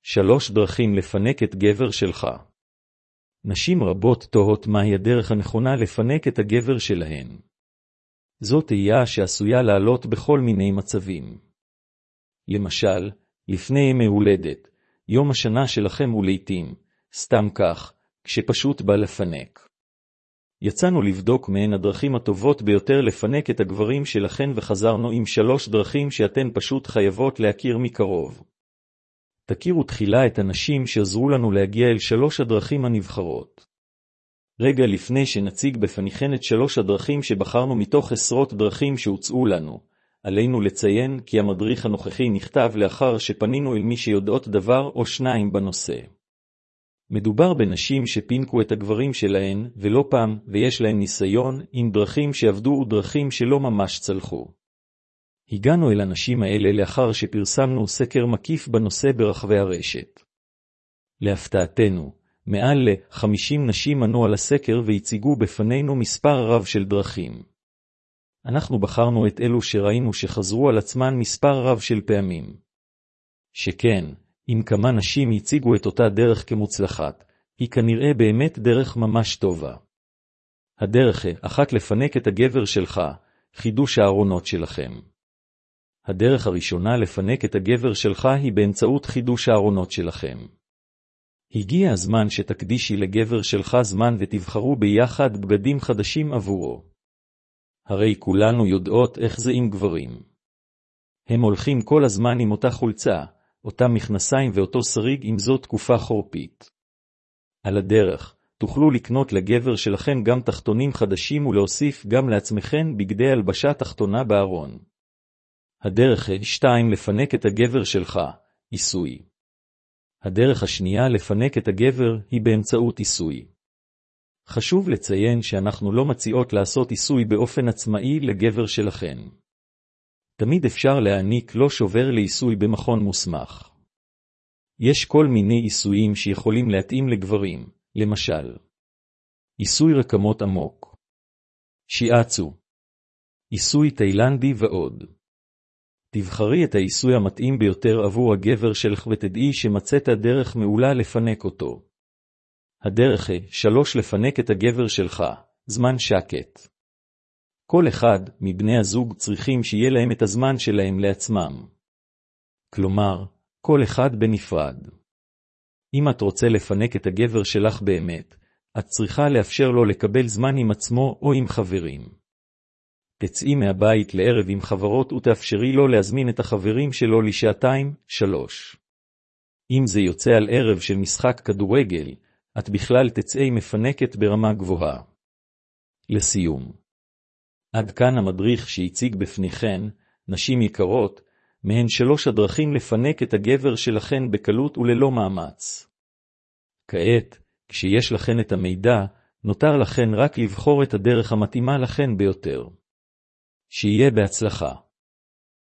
3 דרכים לפנק את גבר שלך. נשים רבות תוהות מהי הדרך הנכונה לפנק את הגבר שלהן. זאת תהייה שעשויה לעלות בכל מיני מצבים. למשל, לפני ימי הולדת, יום השנה שלכם ולעיתים, סתם כך, כשפשוט בא לפנק. יצאנו לבדוק מהן הדרכים הטובות ביותר לפנק את הגברים שלכן וחזרנו עם 3 דרכים שאתן פשוט חייבות להכיר מקרוב. תכירו תחילה את הנשים שעזרו לנו להגיע אל 3 הדרכים הנבחרות. רגע לפני שנציג בפניכן את 3 הדרכים שבחרנו מתוך עשרות דרכים שהוצאו לנו, עלינו לציין כי המדריך הנוכחי נכתב לאחר שפנינו אל מי שיודעות דבר או שניים בנושא. מדובר בנשים שפינקו את הגברים שלהן ולא פעם ויש להן ניסיון עם דרכים שעבדו ודרכים שלא ממש צלחו. הגענו אל הנשים האלה לאחר שפרסמנו סקר מקיף בנושא ברחבי הרשת. להפתעתנו, מעל ל-50 נשים ענו על הסקר והציגו בפנינו מספר רב של דרכים. אנחנו בחרנו את אלו שראינו שחזרו על עצמן מספר רב של פעמים. שכן, אם כמה נשים הציגו את אותה דרך כמוצלחת, היא כנראה באמת דרך ממש טובה. הדרך אחת לפנק את הגבר שלך, חידוש הארונות שלכם. הדרך הראשונה לפנק את הגבר שלך היא באמצעות חידוש הארונות שלכם. הגיע הזמן שתקדישי לגבר שלך זמן ותבחרו ביחד בגדים חדשים עבורו. הרי כולנו יודעות איך זה עם גברים. הם הולכים כל הזמן עם אותה חולצה, אותם מכנסיים ואותו שריג עם זאת תקופה חורפית. על הדרך, תוכלו לקנות לגבר שלכם גם תחתונים חדשים ולהוסיף גם לעצמכם בגדי הלבשה תחתונה בארון. הדרך 2 לפנק את הגבר שלך, עיסוי. הדרך השנייה לפנק את הגבר היא באמצעות עיסוי. חשוב לציין שאנחנו לא מציעות לעשות עיסוי באופן עצמאי לגבר שלכם. תמיד אפשר להעניק לא שובר לעיסוי במכון מוסמך. יש כל מיני עיסויים שיכולים להתאים לגברים, למשל, עיסוי רקמות עמוק, שיאצו, עיסוי תאילנדי ועוד. תבחרי את העיסוי המתאים ביותר עבור הגבר שלך ותדעי שמצאת דרך מעולה לפנק אותו. הדרך 3 לפנק את הגבר שלך, זמן שקט. כל אחד מבני הזוג צריכים שיהיה להם את הזמן שלהם לעצמם. כלומר, כל אחד בנפרד. אם את רוצה לפנק את הגבר שלך באמת, את צריכה לאפשר לו לקבל זמן עם עצמו או עם חברים. תצאי מהבית לערב עם חברות ותאפשרי לו להזמין את החברים שלו לשעתיים, 3. אם זה יוצא על ערב של משחק כדורגל, את בכלל תצאי מפנקת ברמה גבוהה. לסיום. עד כאן המדריך שהציג בפניכן, נשים יקרות, מהן 3 הדרכים לפנק את הגבר שלכן בקלות וללא מאמץ. כעת, כשיש לכן את המידע, נותר לכן רק לבחור את הדרך המתאימה לכן ביותר. שיהיה בהצלחה.